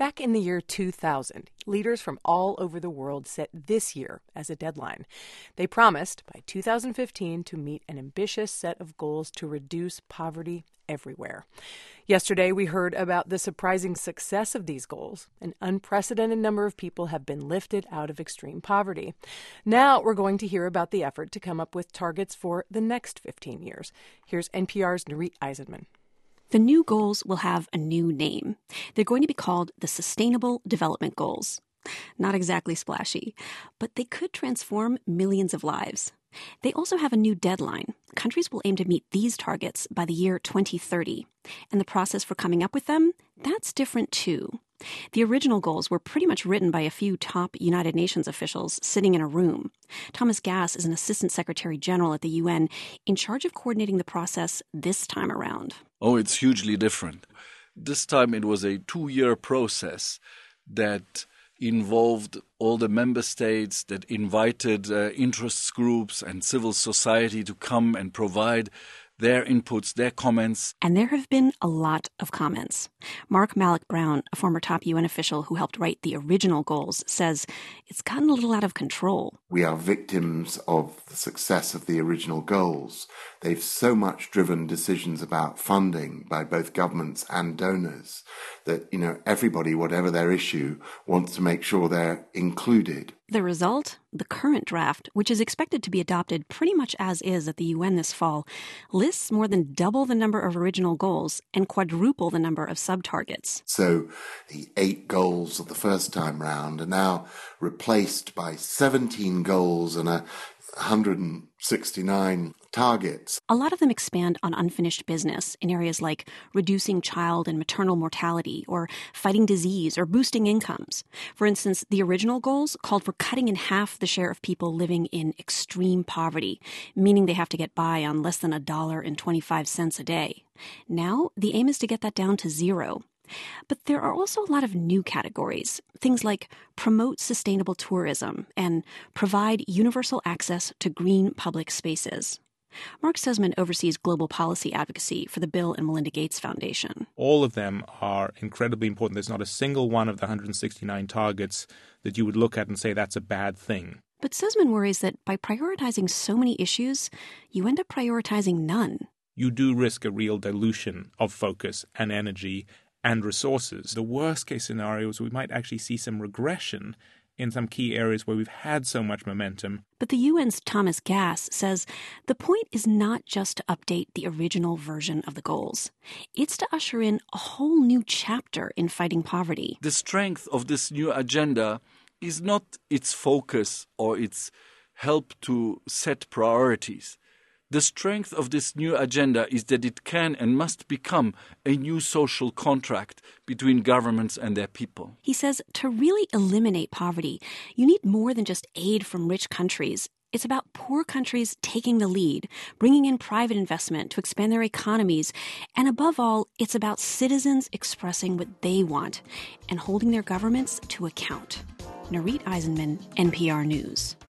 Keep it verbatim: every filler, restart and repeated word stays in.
Back in the year two thousand, leaders from all over the world set this year as a deadline. They promised by two thousand fifteen to meet an ambitious set of goals to reduce poverty everywhere. Yesterday, we heard about the surprising success of these goals. An unprecedented number of people have been lifted out of extreme poverty. Now we're going to hear about the effort to come up with targets for the next fifteen years. Here's N P R's Nurith Aizenman. The new goals will have a new name. They're going to be called the Sustainable Development Goals. Not exactly splashy, but they could transform millions of lives. They also have a new deadline. Countries will aim to meet these targets by the year twenty thirty. And the process for coming up with them, that's different too. The original goals were pretty much written by a few top United Nations officials sitting in a room. Thomas Gass is an assistant secretary general at the U N in charge of coordinating the process this time around. Oh, it's hugely different. This time it was a two-year process that involved all the member states, that invited uh, interest groups and civil society to come and provide their inputs, their comments. And there have been a lot of comments. Mark Malloch Brown, a former top U N official who helped write the original goals, says it's gotten a little out of control. We are victims of the success of the original goals. They've so much driven decisions about funding by both governments and donors that, you know, everybody, whatever their issue, wants to make sure they're included. The result? The current draft, which is expected to be adopted pretty much as is at the U N this fall, lists more than double the number of original goals and quadruple the number of sub-targets. So the eight goals of the first time round are now replaced by seventeen goals and a one hundred sixty-nine targets. A lot of them expand on unfinished business in areas like reducing child and maternal mortality or fighting disease or boosting incomes. For instance, the original goals called for cutting in half the share of people living in extreme poverty, meaning they have to get by on less than a dollar and twenty-five cents a day. Now, the aim is to get that down to zero. But there are also a lot of new categories, things like promote sustainable tourism and provide universal access to green public spaces. Mark Sussman oversees global policy advocacy for the Bill and Melinda Gates Foundation. All of them are incredibly important. There's not a single one of the one hundred sixty-nine targets that you would look at and say that's a bad thing. But Sussman worries that by prioritizing so many issues, you end up prioritizing none. You do risk a real dilution of focus and energy and resources. The worst case scenario is we might actually see some regression in some key areas where we've had so much momentum. But the U N's Thomas Gass says the point is not just to update the original version of the goals. It's to usher in a whole new chapter in fighting poverty. The strength of this new agenda is not its focus or its help to set priorities. The strength of this new agenda is that it can and must become a new social contract between governments and their people. He says to really eliminate poverty, you need more than just aid from rich countries. It's about poor countries taking the lead, bringing in private investment to expand their economies. And above all, it's about citizens expressing what they want and holding their governments to account. Nurith Aizenman, N P R News.